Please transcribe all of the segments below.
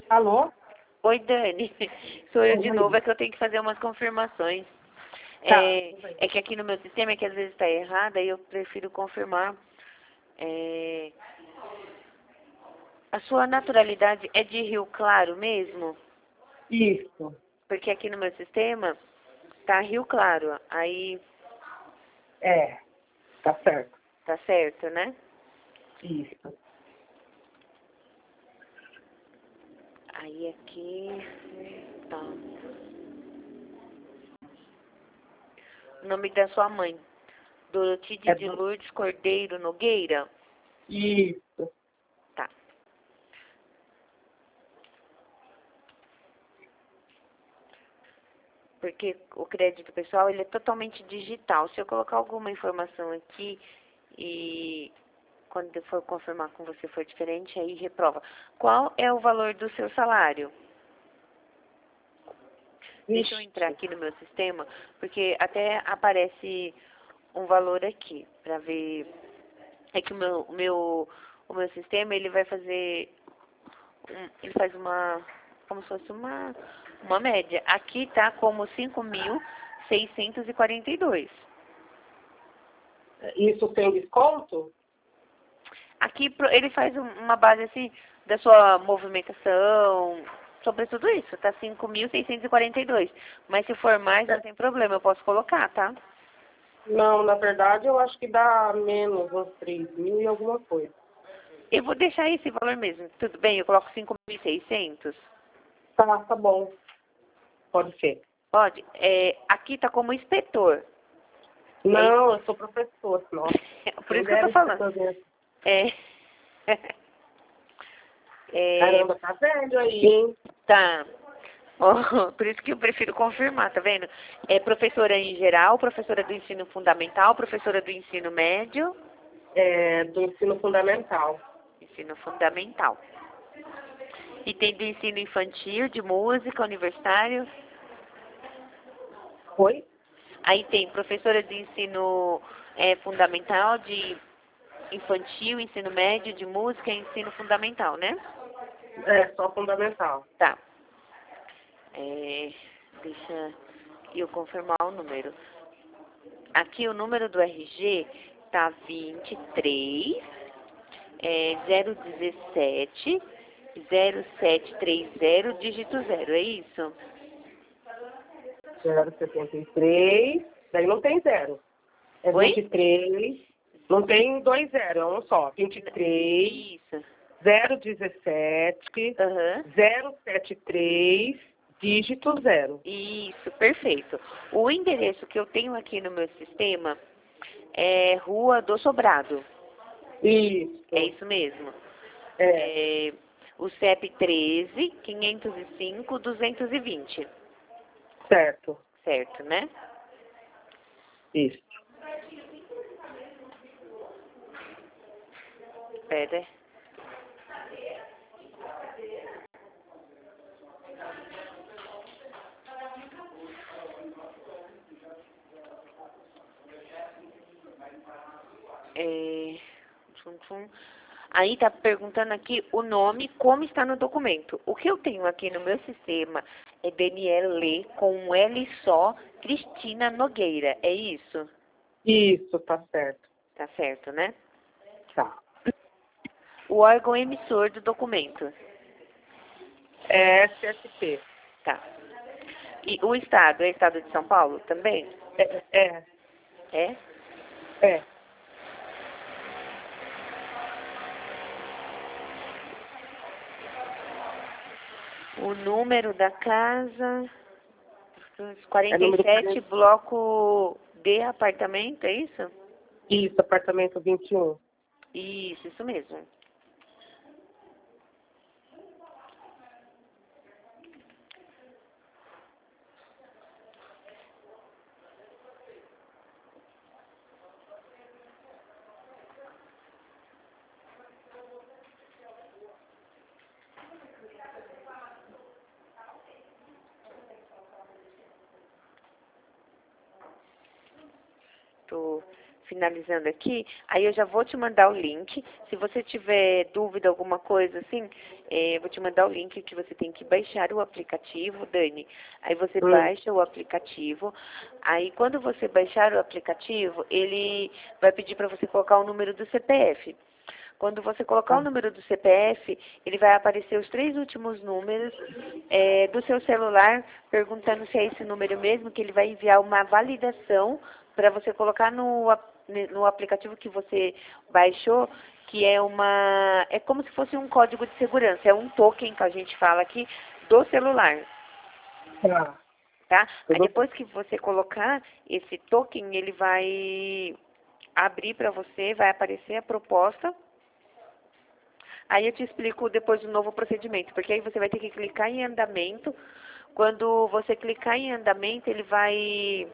Alô? Oi, Dani. Sou eu de Oi. novo, é que eu tenho que fazer umas confirmações. Tá, É, tudo bem. é que aqui no meu sistema é que às vezes está errado, aí eu prefiro confirmar. É, a sua naturalidade é de Rio Claro mesmo? Isso. Porque aqui no meu sistema tá Rio Claro, aí É, tá certo. tá certo, né? Isso. Aí aqui tá. O nome da sua mãe, Dorotide É de do... Lourdes Cordeiro Nogueira? Isso. Tá. Porque o crédito pessoal ele é totalmente digital. Se eu colocar alguma informação aqui e quando eu for confirmar com você for diferente, aí reprova. Qual é o valor do seu salário? Deixa eu Ixi. entrar aqui no meu sistema, porque até aparece um valor aqui, para ver. É que o meu sistema, ele vai fazer, ele faz como se fosse uma média. Aqui tá como 5.642. Isso tem desconto? Aqui ele faz uma base assim da sua movimentação, sobre tudo isso, tá 5.642. Mas se for mais, não É, tem problema, eu posso colocar, tá? não, na verdade eu acho que dá menos, uns 3.000 e alguma coisa. Eu vou deixar esse valor mesmo, tudo bem? Eu coloco 5.600. Tá bom. Pode ser. Pode? Aqui tá como inspetor. É isso? Não, eu sou professor, nossa. Por Quem isso que eu tô dera falando. inspetor mesmo. É, é, Caramba, tá velho aí, hein? tá. Ó, por isso que eu prefiro confirmar, tá vendo? É professora em geral, professora do ensino fundamental, professora do ensino médio, É, do ensino fundamental. ensino fundamental. E tem do ensino infantil, de música, universitário. Oi? Aí tem professora de ensino fundamental, de infantil, ensino médio, de música e ensino fundamental, né? É, só fundamental. Tá. É, deixa eu confirmar o número. Aqui o número do RG tá 23 017 0730 dígito 0, é isso? 0,73. Daí não tem zero. É Oi? 23. Não tem dois zero, é um só. 23, Isso. 017, Aham. 073, dígito zero. Isso, perfeito. O endereço que eu tenho aqui no meu sistema é Rua do Sobrado. É Isso. isso mesmo. É, É, o CEP 13 505 220. certo. Certo, né? Isso. Pera. É, tchum, tchum. Aí tá perguntando aqui o nome, como está no documento. O que eu tenho aqui no meu sistema é Daniele com um L só, Cristina Nogueira. É isso? Isso, tá certo. Tá certo, né? Tá. O órgão emissor do documento. É SSP. Tá. E o estado, é estado de São Paulo também? É. É? É. O número da casa, É número 47, 40. bloco D, apartamento, é isso? Isso, apartamento 21. Isso mesmo. Tô. finalizando aqui, aí eu já vou te mandar o link. Se você tiver dúvida, alguma coisa assim, vou te mandar o link que você tem que baixar o aplicativo, Dani. Aí você baixa o aplicativo. Aí quando você baixar o aplicativo, ele vai pedir para você colocar o número do CPF. Quando você colocar o número do CPF, ele vai aparecer os 3 últimos números do seu celular, perguntando se é esse número mesmo, que ele vai enviar uma validação para você colocar no aplicativo que você baixou, que é como se fosse um código de segurança, é um token que a gente fala aqui do celular. Tá? Aí depois que você colocar esse token, ele vai abrir para você, vai aparecer a proposta. Aí eu te explico depois do novo procedimento, porque aí você vai ter que clicar em andamento. Quando você clicar em andamento, ele vai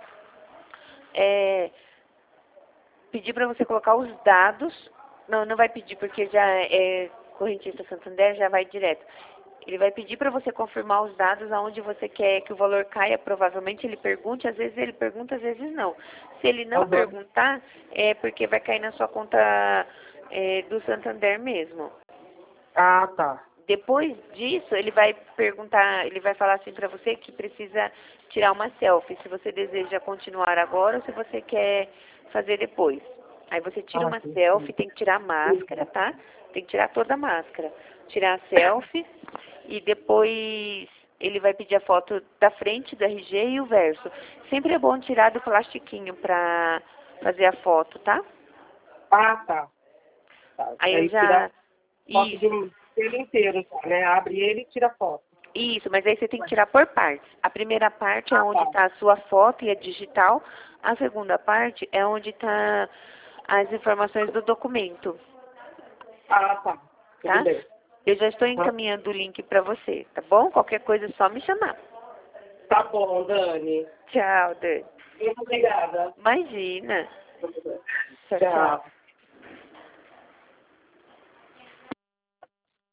pedir para você colocar os dados. Não, não vai pedir, porque já é correntista Santander, já vai direto. Ele vai pedir para você confirmar os dados aonde você quer que o valor caia. Provavelmente ele pergunte, às vezes ele pergunta, às vezes não. Se ele não perguntar, é porque vai cair na sua conta do Santander mesmo. Ah, tá. Depois disso, ele vai perguntar, ele vai falar assim para você que precisa tirar uma selfie, se você deseja continuar agora ou se você quer fazer depois. Aí você tira uma selfie, tem que tirar a máscara, tá? Tem que tirar toda a máscara. Tirar a selfie e depois ele vai pedir a foto da frente do RG e o verso. Sempre é bom tirar do plastiquinho pra fazer a foto, tá? Ah, tá. Aí eu já... Tira foto ele inteiro, né? Abre ele e tira foto. Isso, mas aí você tem que tirar por partes. A primeira parte é onde está a sua foto e é digital. A segunda parte é onde está as informações do documento. Ah, tá. Tá? Tudo bem. Eu já estou encaminhando o link para você, tá bom? Qualquer coisa é só me chamar. Tá bom, Dani. Tchau, Dani. Muito obrigada. Imagina. Tchau, Tchau.